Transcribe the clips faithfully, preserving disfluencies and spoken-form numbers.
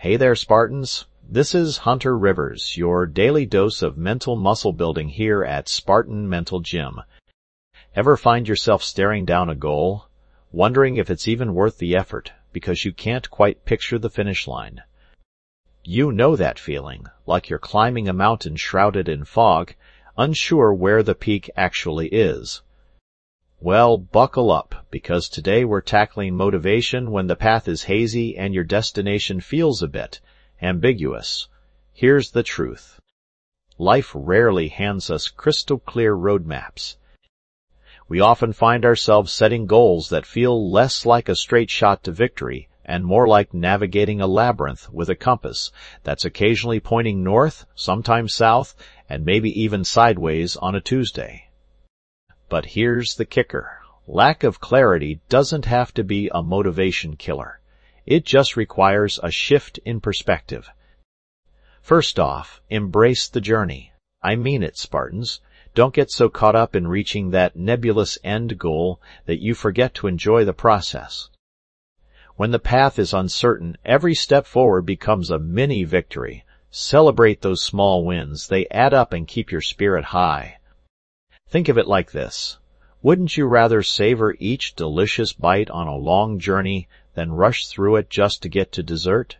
Hey there, Spartans. This is Hunter Rivers, your daily dose of mental muscle building here at Spartan Mental Gym. Ever find yourself staring down a goal, wondering if it's even worth the effort because you can't quite picture the finish line? You know that feeling, like you're climbing a mountain shrouded in fog, unsure where the peak actually is. Well, buckle up, because today we're tackling motivation when the path is hazy and your destination feels a bit ambiguous. Here's the truth. Life rarely hands us crystal-clear roadmaps. We often find ourselves setting goals that feel less like a straight shot to victory and more like navigating a labyrinth with a compass that's occasionally pointing north, sometimes south, and maybe even sideways on a Tuesday. But here's the kicker. Lack of clarity doesn't have to be a motivation killer. It just requires a shift in perspective. First off, embrace the journey. I mean it, Spartans. Don't get so caught up in reaching that nebulous end goal that you forget to enjoy the process. When the path is uncertain, every step forward becomes a mini victory. Celebrate those small wins. They add up and keep your spirit high. Think of it like this. Wouldn't you rather savor each delicious bite on a long journey than rush through it just to get to dessert?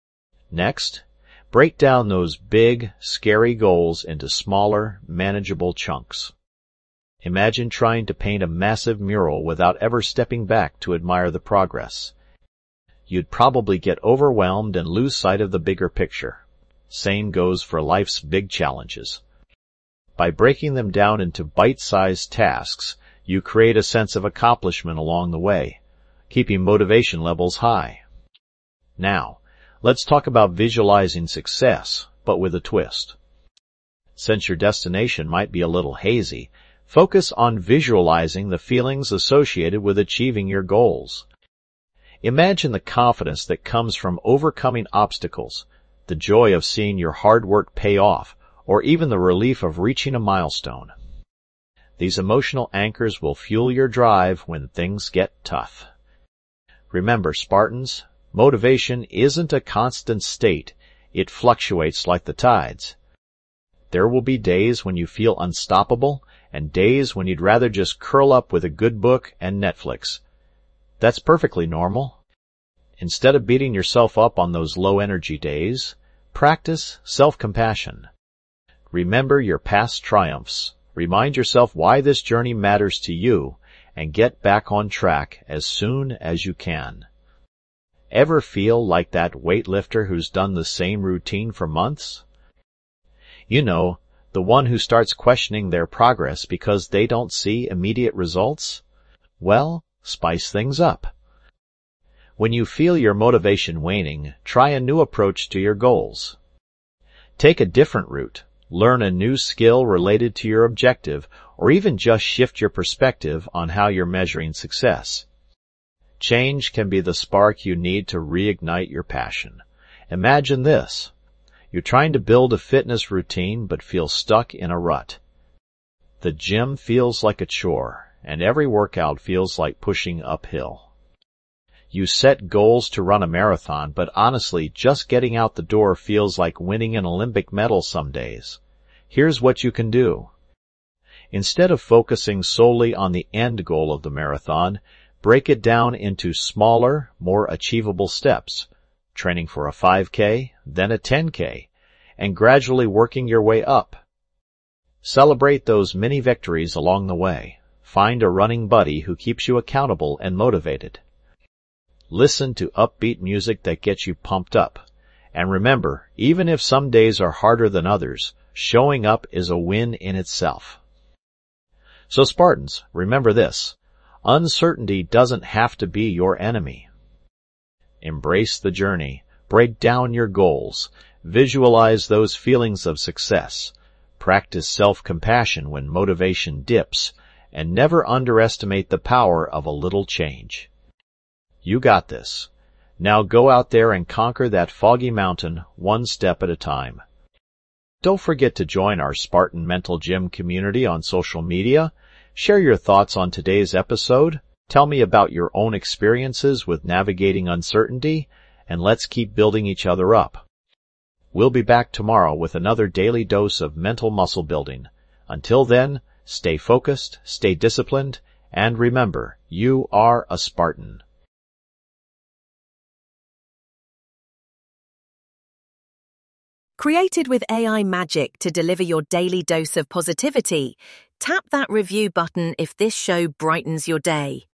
Next, break down those big, scary goals into smaller, manageable chunks. Imagine trying to paint a massive mural without ever stepping back to admire the progress. You'd probably get overwhelmed and lose sight of the bigger picture. Same goes for life's big challenges. By breaking them down into bite-sized tasks, you create a sense of accomplishment along the way, keeping motivation levels high. Now, let's talk about visualizing success, but with a twist. Since your destination might be a little hazy, focus on visualizing the feelings associated with achieving your goals. Imagine the confidence that comes from overcoming obstacles, the joy of seeing your hard work pay off, or even the relief of reaching a milestone. These emotional anchors will fuel your drive when things get tough. Remember, Spartans, motivation isn't a constant state. It fluctuates like the tides. There will be days when you feel unstoppable, and days when you'd rather just curl up with a good book and Netflix. That's perfectly normal. Instead of beating yourself up on those low-energy days, practice self-compassion. Remember your past triumphs, remind yourself why this journey matters to you, and get back on track as soon as you can. Ever feel like that weightlifter who's done the same routine for months? You know, the one who starts questioning their progress because they don't see immediate results? Well, spice things up. When you feel your motivation waning, try a new approach to your goals. Take a different route. Learn a new skill related to your objective, or even just shift your perspective on how you're measuring success. Change can be the spark you need to reignite your passion. Imagine this. You're trying to build a fitness routine but feel stuck in a rut. The gym feels like a chore, and every workout feels like pushing uphill. You set goals to run a marathon, but honestly, just getting out the door feels like winning an Olympic medal some days. Here's what you can do. Instead of focusing solely on the end goal of the marathon, break it down into smaller, more achievable steps, training for a five K, then a ten K, and gradually working your way up. Celebrate those mini victories along the way. Find a running buddy who keeps you accountable and motivated. Listen to upbeat music that gets you pumped up. And remember, even if some days are harder than others, showing up is a win in itself. So Spartans, remember this. Uncertainty doesn't have to be your enemy. Embrace the journey. Break down your goals. Visualize those feelings of success. Practice self-compassion when motivation dips. And never underestimate the power of a little change. You got this. Now go out there and conquer that foggy mountain one step at a time. Don't forget to join our Spartan Mental Gym community on social media. Share your thoughts on today's episode. Tell me about your own experiences with navigating uncertainty. and let's keep building each other up. We'll be back tomorrow with another daily dose of mental muscle building. Until then, stay focused, stay disciplined, and remember, you are a Spartan. Created with A I magic to deliver your daily dose of positivity, tap that review button if this show brightens your day.